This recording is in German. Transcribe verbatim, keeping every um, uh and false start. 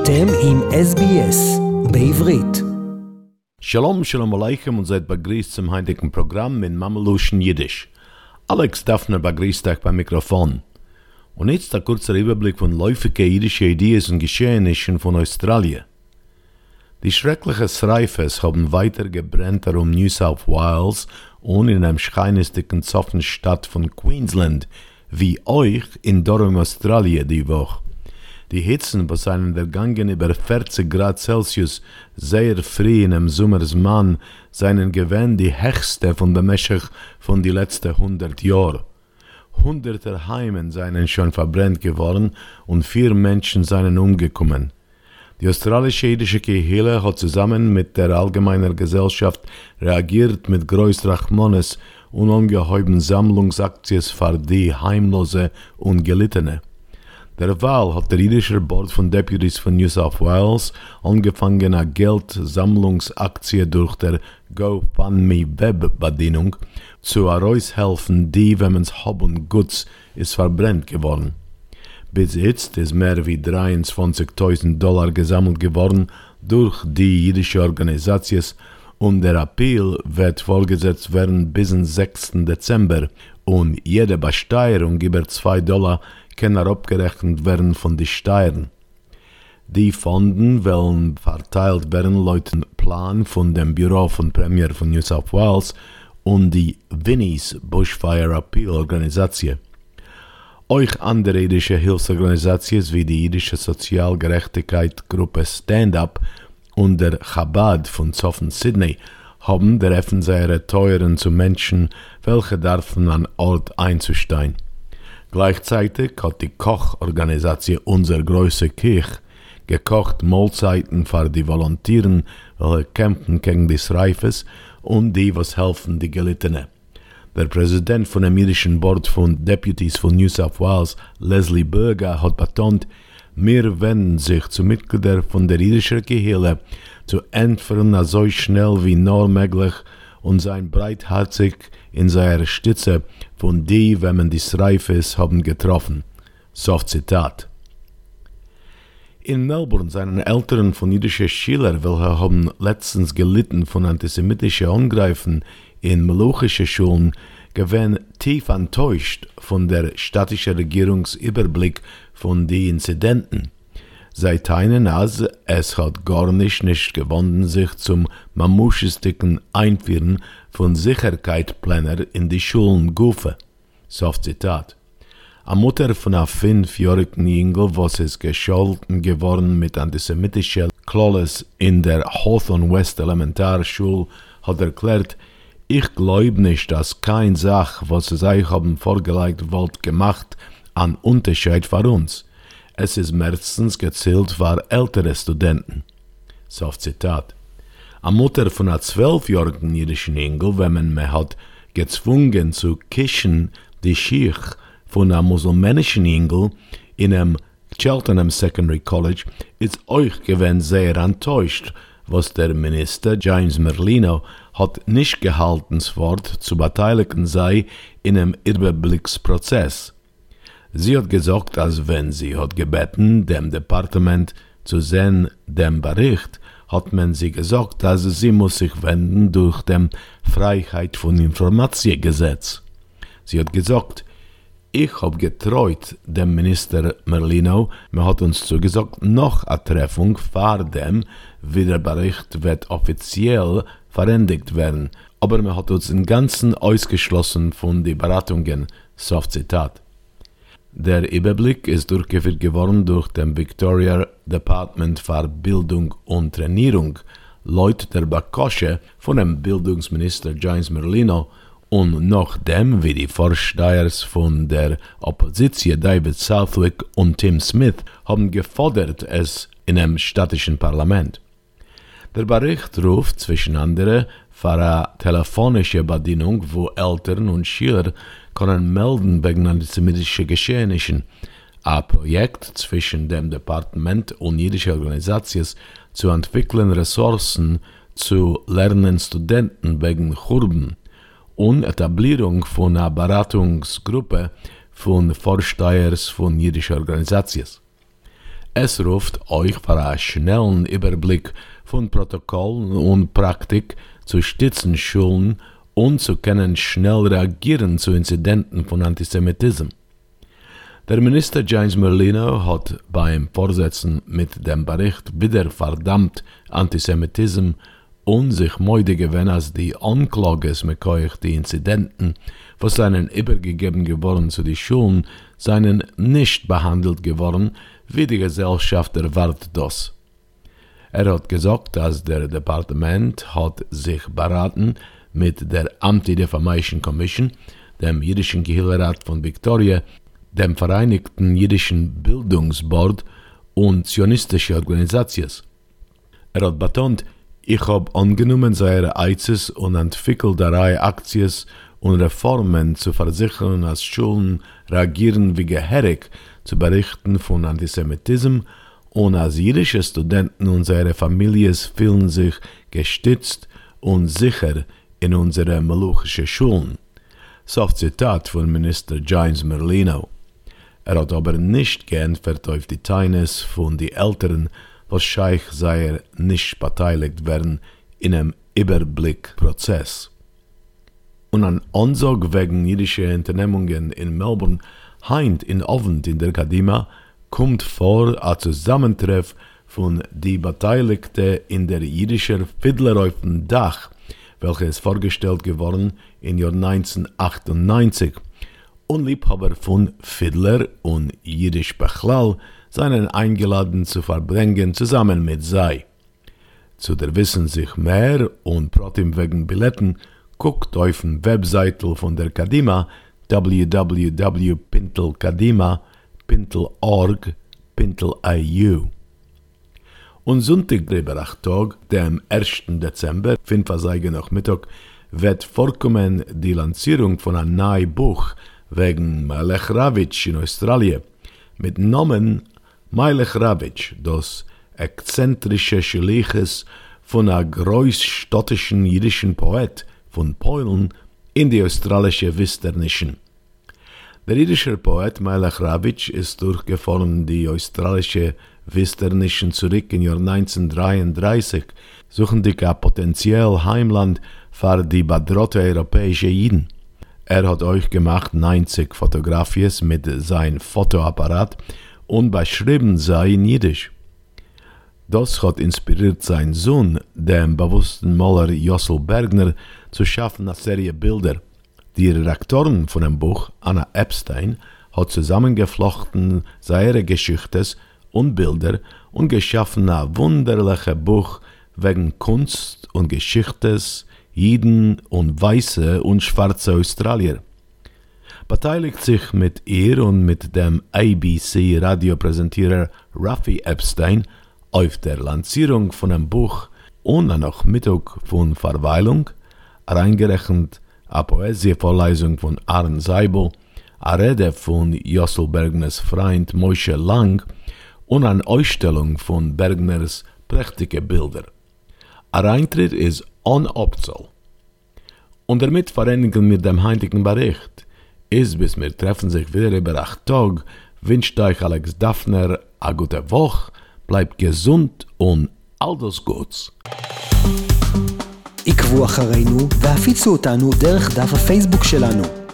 אתם עם אס בי אס בעברית. Shalom, shalom aleichem und seid begrüßt zum heutigen Programm in Mameluschen Jiddisch. Alex Daphner begrüßt euch beim Mikrofon. Und jetzt ein kurzer Überblick von läufigen jiddischen Ideen und Geschehnissen von Australien. Die schrecklichen Sreifes haben weiter gebrannt um New South Wales und in einem scheinestigen Zoffenstadt von Queensland, wie euch in Durham, Australien, die Woche. Die Hitzen seien ergangen über vierzig Grad Celsius sehr früh in dem Sommersmann, seien gewähnt die höchste von der Meschach von die letzten hundert Jahren. Hunderte Heimen seien schon verbrennt geworden und vier Menschen seien umgekommen. Die australische jüdische Kehle hat zusammen mit der allgemeinen Gesellschaft reagiert mit größter Rachmones und ungeheuben Sammlungsaktions für die Heimlose und Gelittene. Derweil hat der jüdische Board von Deputies von New South Wales angefangen, eine Geldsammlungsaktie durch der GoFundMe-Webbedienung zu heraushelfen, die, wenn man's Hab und Guts ist verbrennt geworden. Bis jetzt ist mehr wie dreiundzwanzigtausend Dollar gesammelt geworden durch die jüdische Organisation und der Appeal wird vorgesetzt werden bis zum sechsten Dezember und jede Besteuerung über zwei Dollar kann abgerechnet werden von den Steuern. Die Fonden wollen verteilt werden laut dem Plan von dem Büro von Premier von New South Wales und die Winnie's Bushfire Appeal Organisation. Euch andere jüdische Hilfsorganisationen wie die jüdische Sozialgerechtigkeitsgruppe Stand Up und der Chabad von Zoffen Sydney haben geholfen, ihre Teuren zu Menschen, welche dürfen an Ort einzusteigen. Gleichzeitig hat die Kochorganisation Unser Größe Kirch gekocht Mahlzeiten für die Volontieren, welche kämpfen gegen die Sreifes und die, was helfen, die Gelittene. Der Präsident von dem jüdischen Board von Deputies von New South Wales, Leslie Berger, hat betont, wir wenden sich zu Mitgliedern von der jüdischen Kehle zu entfernen so schnell wie nur möglich und sein breitherzig in seiner Stütze von die, wenn man die Sreifes haben getroffen. So Zitat. In Melbourne seien Eltern von jüdischen Schülern, welche haben letztens gelitten von antisemitischen Angreifen in meluchische Schulen, gewesen tief enttäuscht von der städtischen Regierungsüberblick von den Inzidenten. Sie teilen als es hat gar nicht, nicht gewonnen, sich zum mamuschestigen Einführen von Sicherheitsplänen in die Schulen gufe. So Zitat. Eine Mutter von einem fünfjährigen Jüngel, was ist gescholten geworden mit antisemitischen Klolles in der Hawthorne West Elementarschule, hat erklärt, ich glaube nicht, dass kein Sach, was sie haben vorgelegt wollt, gemacht, an Unterschied für uns. Es ist meistens gezielt für ältere Studenten. So Zitat. Eine Mutter von einer zwölfjährigen jüdischen Engel, wenn man mich hat gezwungen zu kischen, die Schicht von einer musulmanischen Engel in einem Cheltenham Secondary College, ist euch gewesen sehr enttäuscht, was der Minister James Merlino hat nicht gehalten, das Wort zu beteiligen sei in einem Überblicksprozess. Sie hat gesagt, als wenn sie hat gebeten, dem Departement zu sehen, dem Bericht, hat man sie gesagt, dass sie muss sich wenden durch dem Freiheit von Information Gesetz. Sie hat gesagt, ich habe getreut dem Minister Merlino, man hat uns zugesagt, noch eine Treffung vor dem, wie der Bericht wird offiziell verändigt werden, aber man hat uns im Ganzen ausgeschlossen von den Beratungen, so Zitat. Der Überblick ist durchgeführt geworden durch den Victoria Department für Bildung und Trainierung, laut der Bakosche von dem Bildungsminister James Merlino und nachdem, wie die Vorstehers von der Opposition David Southwick und Tim Smith haben gefordert es in einem städtischen Parlament. Der Bericht ruft zwischen anderem für eine telefonische Bedienung, wo Eltern und Schüler können melden wegen antisemitischer Geschehnissen. Ein Projekt zwischen dem Departement und jüdischen Organisationen zu entwickeln Ressourcen zu lernen Studenten wegen Churben und Etablierung von einer Beratungsgruppe von Vorstehers von jüdischen Organisationen. Es ruft euch für einen schnellen Überblick von Protokollen und Praktik zu stützen Schulen und zu können schnell reagieren zu Inzidenten von Antisemitismus. Der Minister James Merlino hat beim Vorsetzen mit dem Bericht wieder verdammt Antisemitismus und sich müde gewesen, als die Anklages mit euch die Inzidenten, was seinen übergegeben geworden zu den Schulen, seien nicht behandelt geworden, wie die Gesellschaft erwartet das. Er hat gesagt, dass der Departement hat sich beraten mit der Anti-Defamation Commission, dem jüdischen Gehilfsrat von Victoria, dem Vereinigten Jüdischen Bildungsboard und zionistische Organisationen. Er hat betont, ich habe angenommen seine Eizes und entwickelt eine Reihe Aktien und Reformen zu versichern, als Schulen reagieren wie gehörig zu Berichten von Antisemitismus und als jüdische Studenten und ihre Familien fühlen sich gestützt und sicher in unsere meluchischen Schulen. So Zitat von Minister James Merlino. Er hat aber nicht geantwortet auf die Teilnahme von den Eltern, wahrscheinlich sei er nicht beteiligt werden in einem Überblickprozess. Und an Ansage wegen jüdischer Unternehmungen in Melbourne heint in Abend in der Kadima kommt vor ein Zusammentreff von die Beteiligten in der jüdischen Fiddler auf dem Dach, welches vorgestellt geworden im Jahr neunzehnhundertachtundneunzig. Und Liebhaber von Fiddler und Jiddisch Bechlal seien eingeladen zu verbringen zusammen mit sei. Zu der Wissen sich mehr und Protim wegen Billetten guckt auf den Webseite von der Kadima w w w punkt pintel kadima punkt org punkt i u. Und Sonntag drüber acht Tag, dem ersten Dezember, fünf Uhr nach Mittag, wird vorkommen die Lancierung von einem neuen Buch wegen Melech Ravitch in Australien mit Namen Melech Ravitch, das exzentrische Schliches von einem großstädtischen jüdischen Poet von Polen in die australische Westernischen. Der jüdische Poet Melech Ravitch ist durchgefahren die australische Westernischen zurück im Jahr neunzehnhundertdreiunddreißig, suchen die ein potenziell Heimland für die bedrohte europäische Jiden. Er hat euch gemacht neunzig Fotografien mit seinem Fotoapparat und beschrieben sie in Jiddisch. Das hat inspiriert seinen Sohn, den bewussten Maler Jossel Bergner, zu schaffen eine Serie Bilder. Die Redaktorin von dem Buch, Anna Epstein, hat zusammengeflochten seine Geschichten und Bilder und geschaffen ein wunderliches Buch wegen Kunst und Geschichte, Jiden und weiße und schwarze Australier. Beteiligt sich mit ihr und mit dem A B C-Radiopräsentierer Raffi Epstein auf der Lancierung von einem Buch und an Nachmittag von Verweilung, reingerechnet eine Poesievorlesung von Arne Seibel, eine Rede von Jossel Bergners Freund Moshe Lang und eine Ausstellung von Bergners prächtige Bilder. Ein Eintritt ist unabzahlbar. Und damit vereinigen wir den heutigen Bericht. Ist bis wir treffen sich wieder über acht Tage, wünscht euch Alex Daffner eine gute Woche, bleibt gesund und all das Gutes. עקבו אחרינו והפיצו אותנו דרך דף הפייסבוק שלנו.